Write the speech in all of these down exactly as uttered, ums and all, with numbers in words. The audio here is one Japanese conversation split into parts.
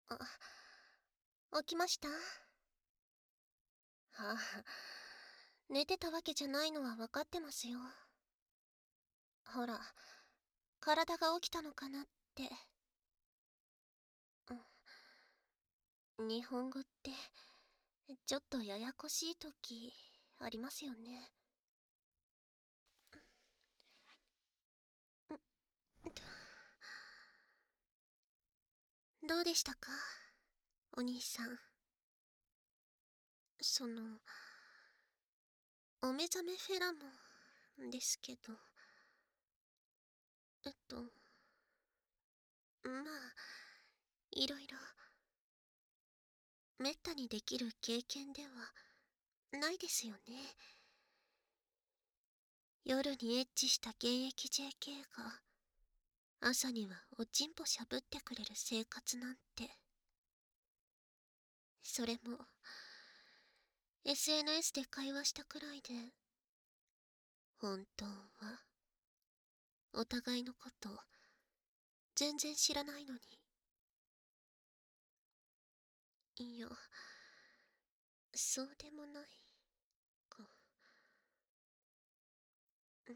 あ、起きました？はあ、寝てたわけじゃないのは分かってますよ。ほら、体が起きたのかなって。うん、日本語ってちょっとややこしい時ありますよね。どうでしたか、お兄さん。その、お目覚めフェラモンですけど、えっと、まあ、いろいろ、めったにできる経験ではないですよね。夜にエッチした現役 ジェーケー が、朝にはおちんぽしゃぶってくれる生活なんて。それも、エスエヌエス で会話したくらいで、本当は、お互いのこと全然知らないのに。いや、そうでもないか。うん、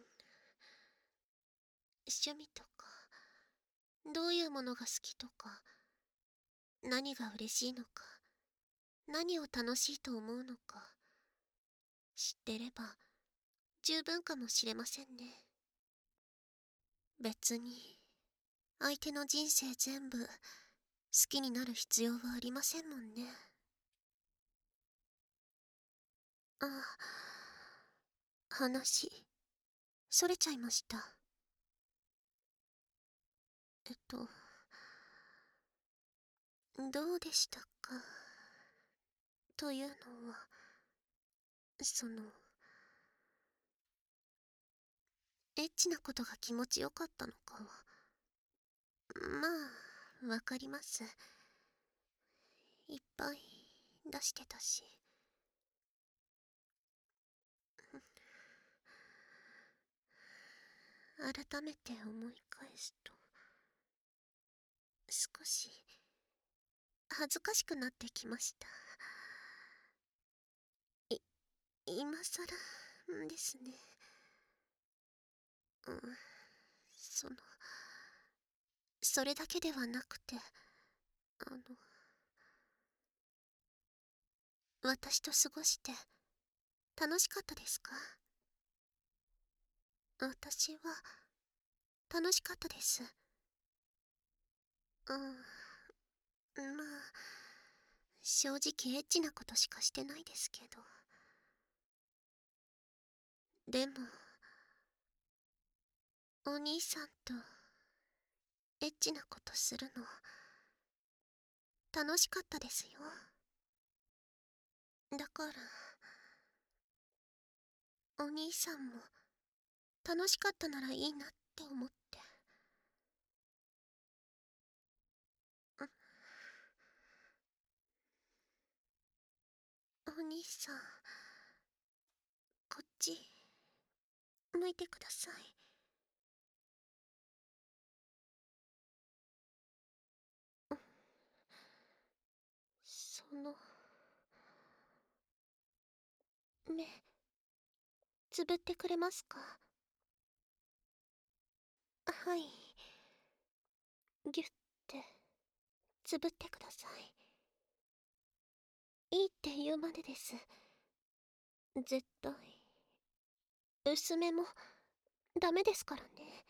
趣味とか、どういうものが好きとか、何が嬉しいのか、何を楽しいと思うのか、知ってれば十分かもしれませんね。別に、相手の人生全部好きになる必要はありませんもんね。ああ、話、それちゃいました。えっと、どうでしたかというのは、その、エッチなことが気持ちよかったのかは、まあ、わかります。いっぱい出してたし。改めて思い返すと、少し恥ずかしくなってきました。い、今さらですね。うん、その、それだけではなくて、あの、私と過ごして楽しかったですか？私は楽しかったです。うん、まあ、正直エッチなことしかしてないですけど。でも、お兄さんとエッチなことするの楽しかったですよ。だから、お兄さんも楽しかったならいいなって思って。お兄さん、こっち向いてください。その、目つぶってくれますか？はい、ギュッてつぶってください。いいって言うまでです。絶対薄めもダメですからね。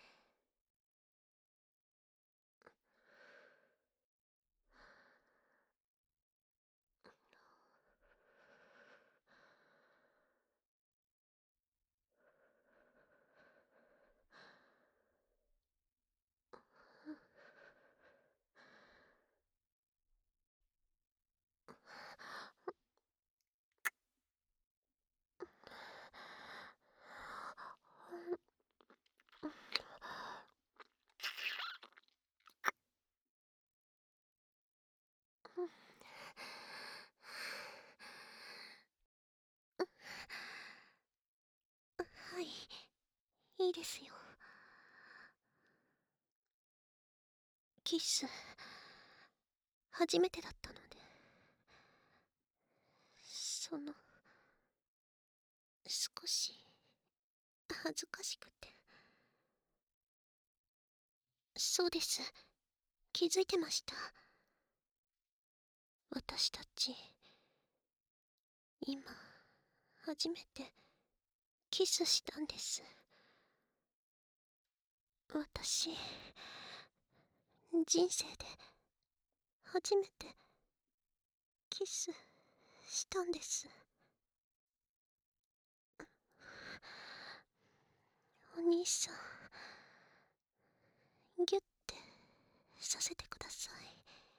はい、いいですよ。キス初めてだったので、その、少し恥ずかしくて。そうです。気づいてました。私たち、今、初めてキスしたんです。私、人生で初めてキスしたんです。お兄さん、ギュッてさせてください。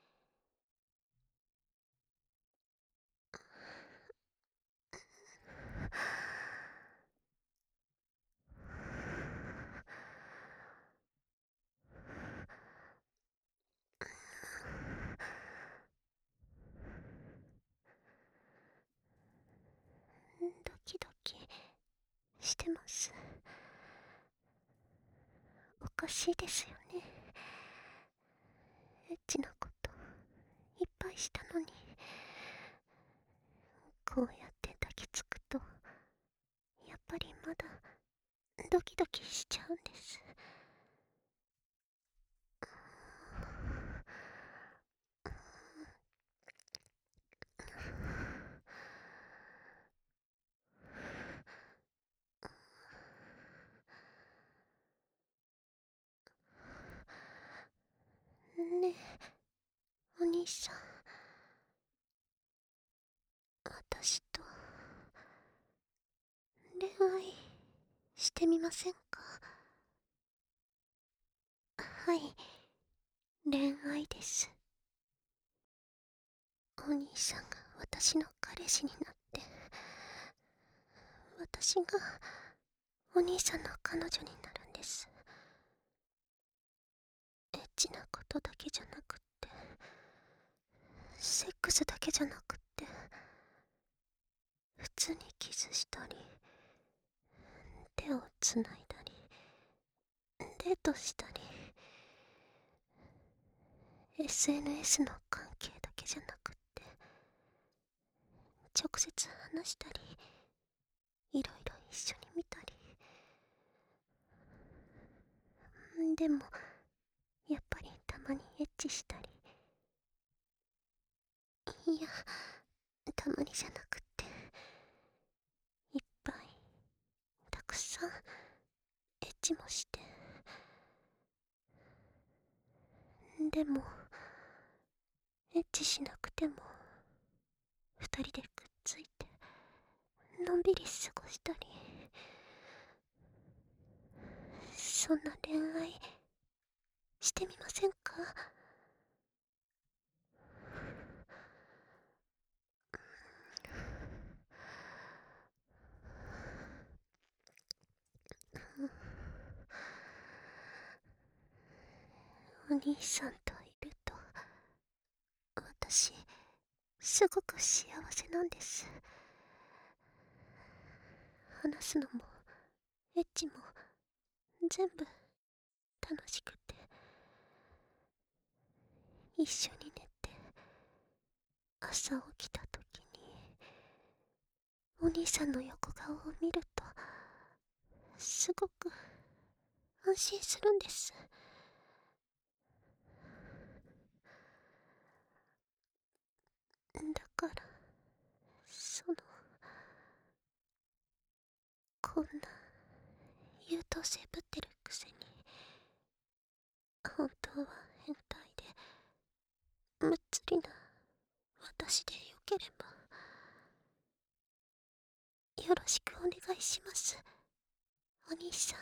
ドキドキしてます。おかしいですよね。エッチなこといっぱいしたのに、こうやって抱きつくとやっぱりまだドキドキしちゃうんです。ねえ、お兄さん、私と恋愛してみませんか？はい、恋愛です。お兄さんが私の彼氏になって、私がお兄さんの彼女になるんです。エッチなことだけじゃなくって、セックスだけじゃなくって、普通にキスしたり、手をつないだり、デートしたり、エスエヌエス の関係だけじゃなくって、直接話したり、いろいろ一緒に見たり。でもやっぱりたまにエッチしたり、いや、たまにじゃなくって、いっぱいたくさんエッチもして。でもエッチしなくても二人でくっついてのんびり過ごしたり、そんな恋愛してみませんか？お兄さんといると私すごく幸せなんです。話すのもエッチも全部楽しくて、一緒に寝て朝起きた時にお兄さんの横顔を見るとすごく安心するんです。だからそのこんな優等生ぶってるくせに、本当は変態でむっつりな私でよければよろしくお願いします、お兄さん。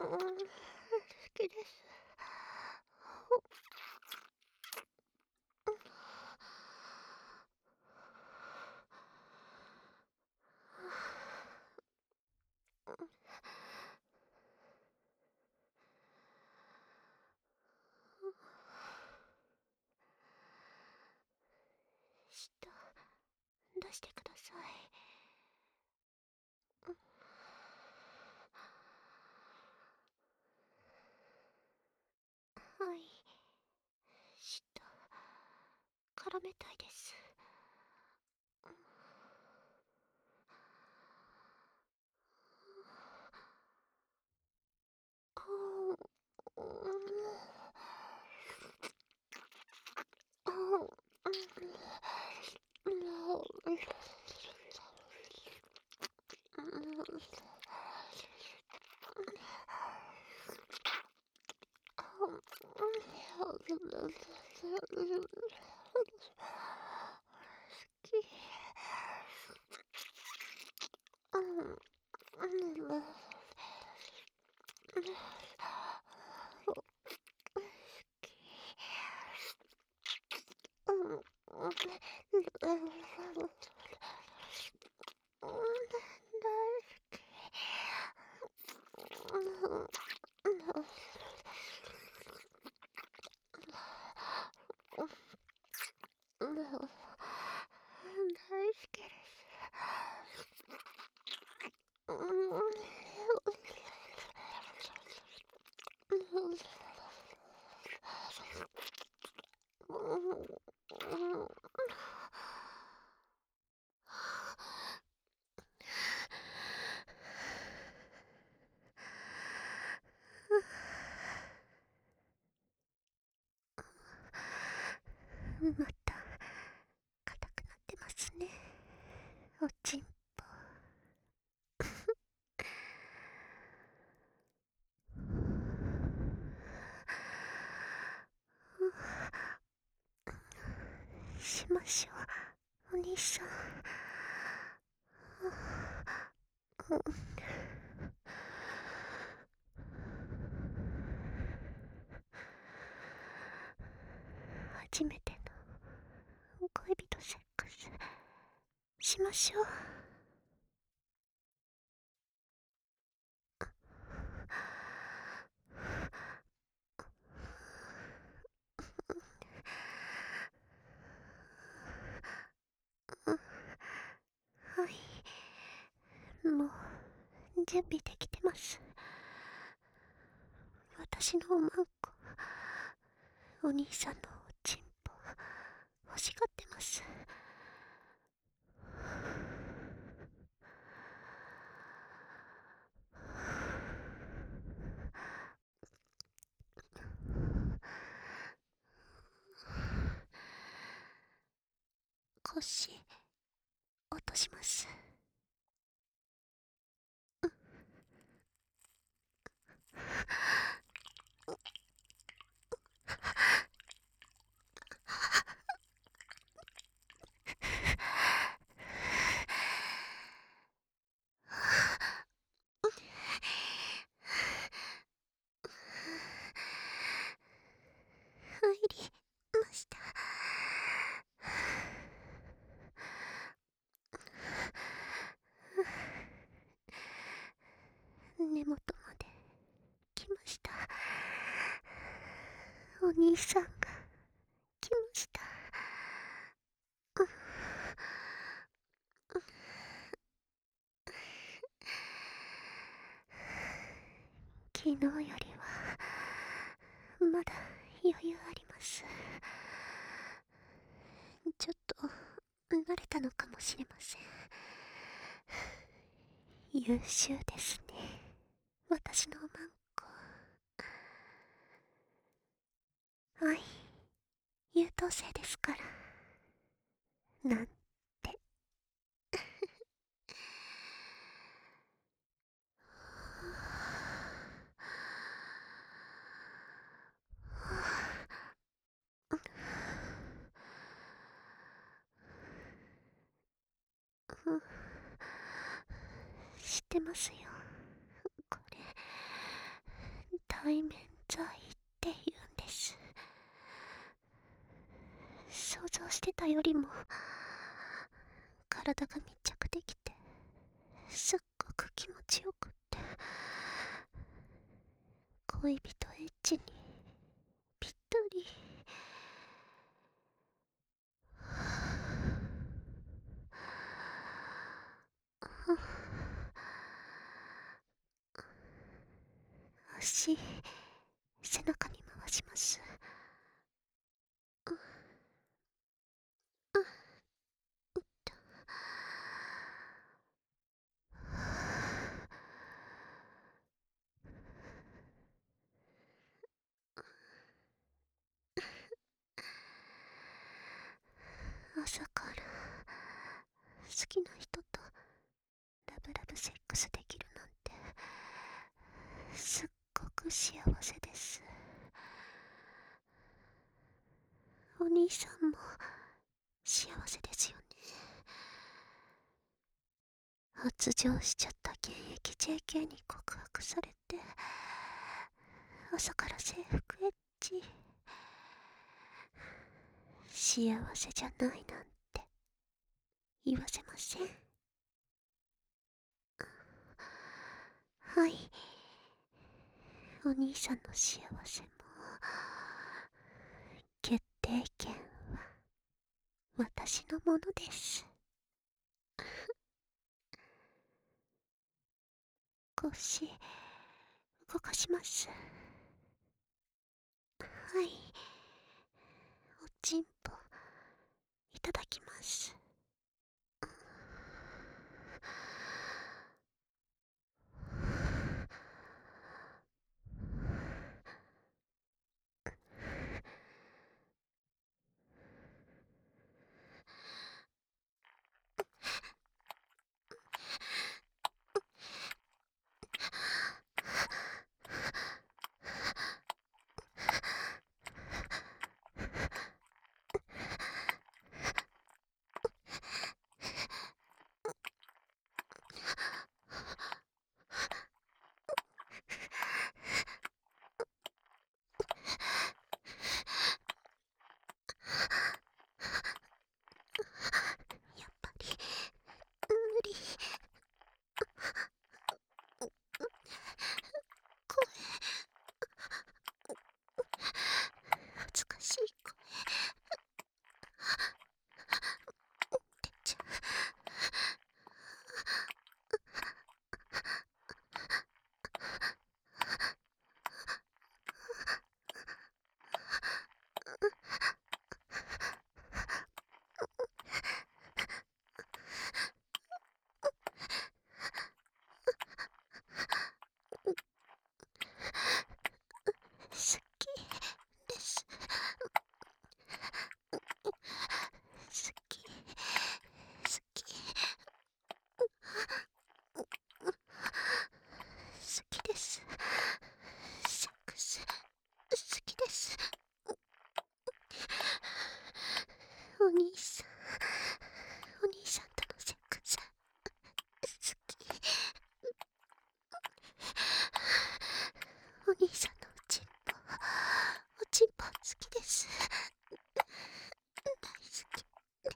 きです。舌出してください。はい、舌絡めたいです。大好きですまた硬くなってますね、おちんぽ。しましょう、お兄さん。初めての恋人セックスしましょう。はい、もう準備できてます。私のおまんこ、お兄さんのおちんぽ欲しがってます。腰落とします。入りました。根元まで来ました。お兄さんが来ました。昨日よりはまだ余裕あります。ちょっと慣れたのかもしれません。優秀ですね、私のマンコ。はい、優等生ですから。なんて。知ってますよ、これ。 海綿剤って言うんです。想像してたよりも体が密着できてすっごく気持ちよくって、恋人エッチにぴったり。足、背中に回します。朝から好きな人とラブラブセックスできるなんてすっごく幸せです。お兄さんも幸せですよね。発情しちゃった現役 ジェーケー に告白されて朝から制服エッチ、幸せじゃないなんて言わせません。はい、お兄さんの幸せも決定権は私のものです。腰動かします。はい、おちんぽいただきます。やっぱり無理。声恥ずかしい声出ちゃう。好きです。好き好き好きです。セックス好きです。お兄さんお兄さんとのセックス好き。お兄さんのおちんぽおちんぽ好きです。大好きです。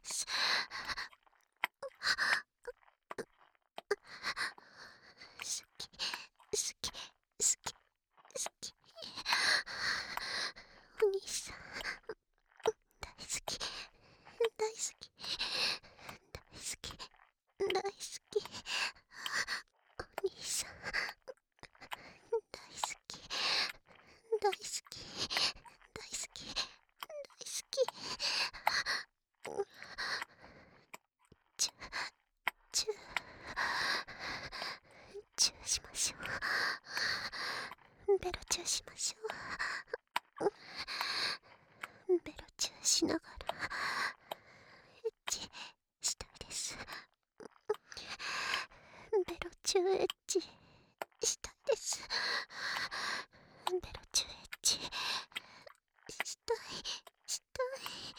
好き好き好き好き。お兄さん大好き大好き大好き大好き。お兄さん大好き大好き大好き大好き。チュチュチューしましょう。ベロチューしましょう。ベロチューしながらエッチしたいです。ベロチューエッチしたいです。ベロチューエッチしたいしたい。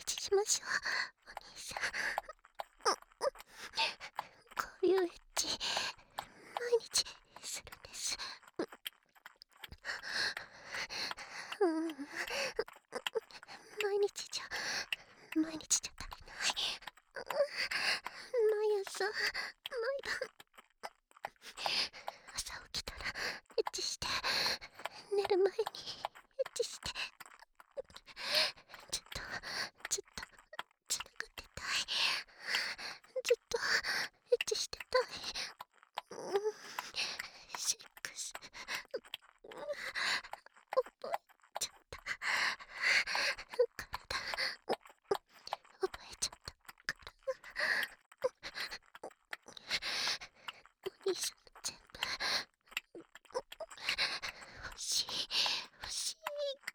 チしましょう、お兄さん。こういうエッチ、毎日するんです。うん、毎日じゃ、毎日じゃ足りない。毎朝、毎晩、朝起きたらエッチして、寝る前にエッチして、ずっと、ずっと、つながってたい。ずっと、エッチしてたい。うん、セックス、うん、覚えちゃった。体、覚えちゃったから。お兄さんの全部、欲しい、欲しい。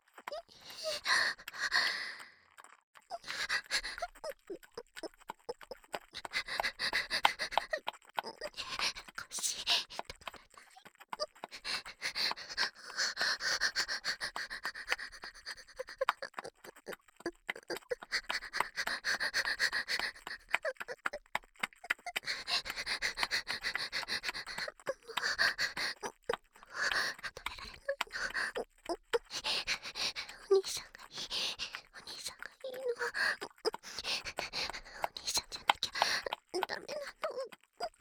腰、お兄さんがいい、お兄さんがいいの。お兄さんじゃなきゃダメなの。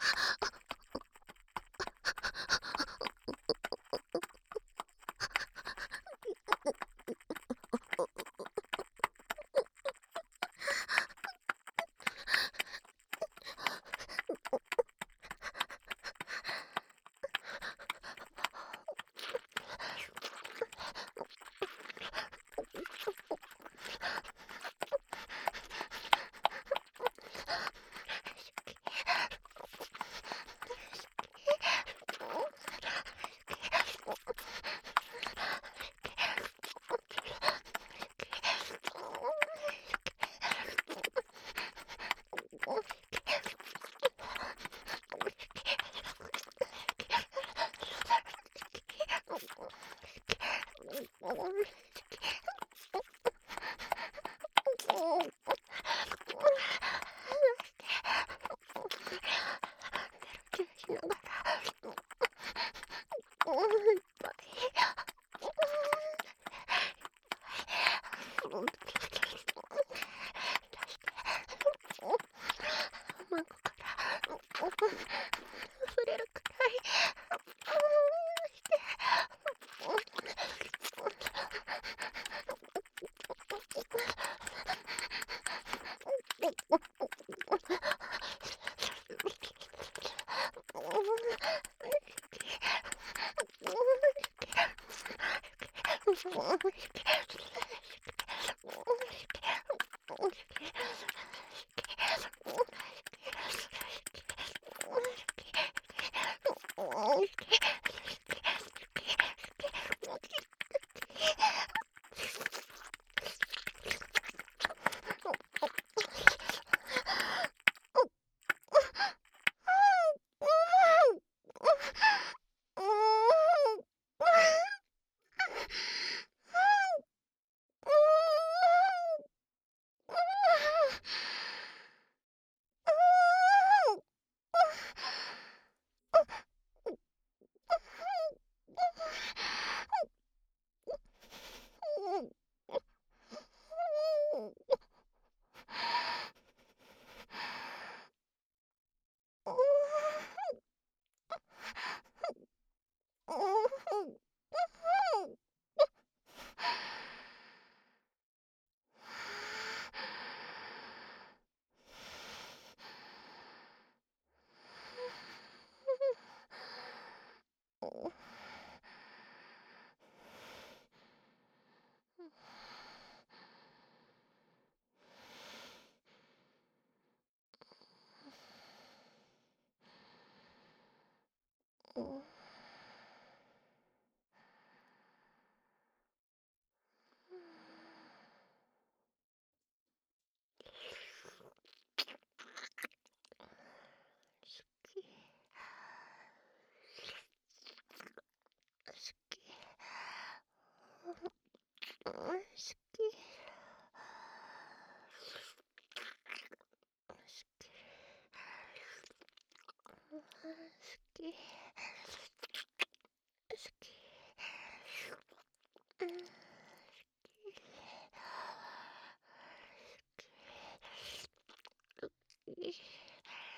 しながら、うん、いっぱい。うん、出して、孫から溢れるくらい、うん、して、 き好きうん好き好き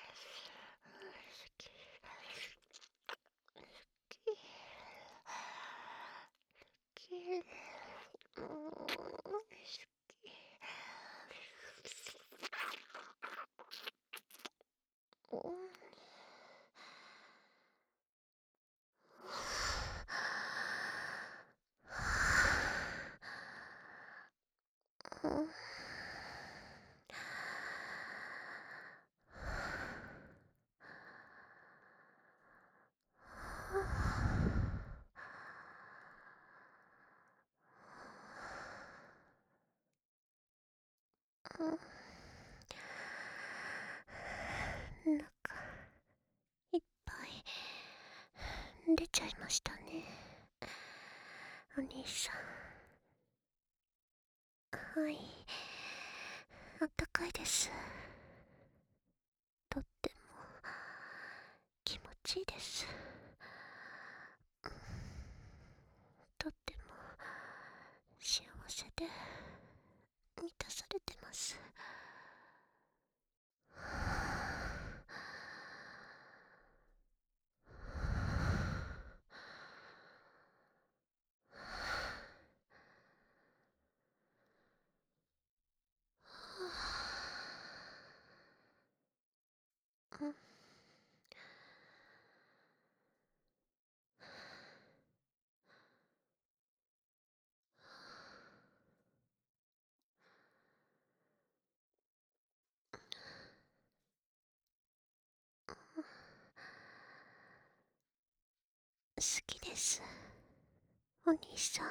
なんかいっぱい出ちゃいましたね、お兄さん。はい、あったかいです。とっても気持ちいいです。とっても幸せで満たされてます。うん、好きです、お兄さん。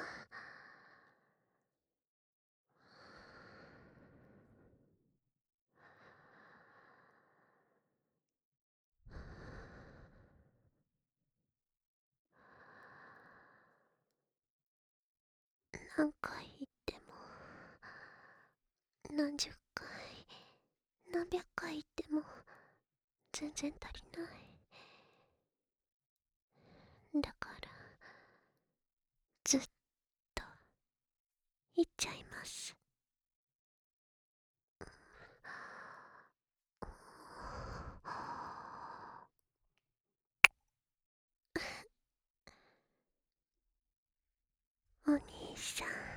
何回言っても、何十回、何百回言っても全然足りない。だからずっと言っちゃいます。お兄さん。